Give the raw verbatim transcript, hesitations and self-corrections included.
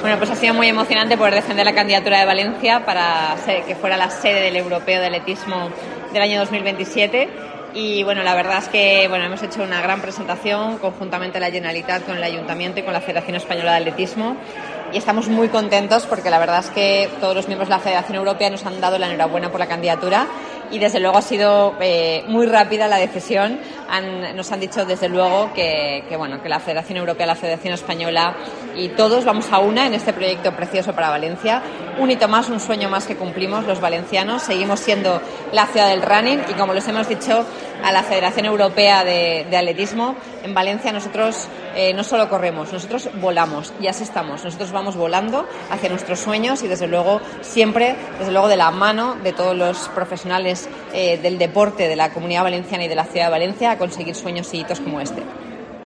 Bueno, pues ha sido muy emocionante poder defender la candidatura de Valencia para ser, que fuera la sede del Europeo de Atletismo del año dos mil veintisiete. Y bueno, la verdad es que bueno, hemos hecho una gran presentación conjuntamente la Generalitat con el Ayuntamiento y con la Federación Española de Atletismo. Y estamos muy contentos porque la verdad es que todos los miembros de la Federación Europea nos han dado la enhorabuena por la candidatura y desde luego ha sido eh, muy rápida la decisión. Han, nos han dicho desde luego que, que, bueno, que la Federación Europea, la Federación Española y todos vamos a una en este proyecto precioso para Valencia. Un hito más, un sueño más que cumplimos los valencianos. Seguimos siendo la ciudad del running y como les hemos dicho a la Federación Europea de, de Atletismo, en Valencia nosotros eh, no solo corremos, nosotros volamos y así estamos. Nosotros vamos volando hacia nuestros sueños y desde luego siempre, desde luego de la mano de todos los profesionales eh, del deporte de la Comunidad Valenciana y de la ciudad de Valencia a conseguir sueños y hitos como este.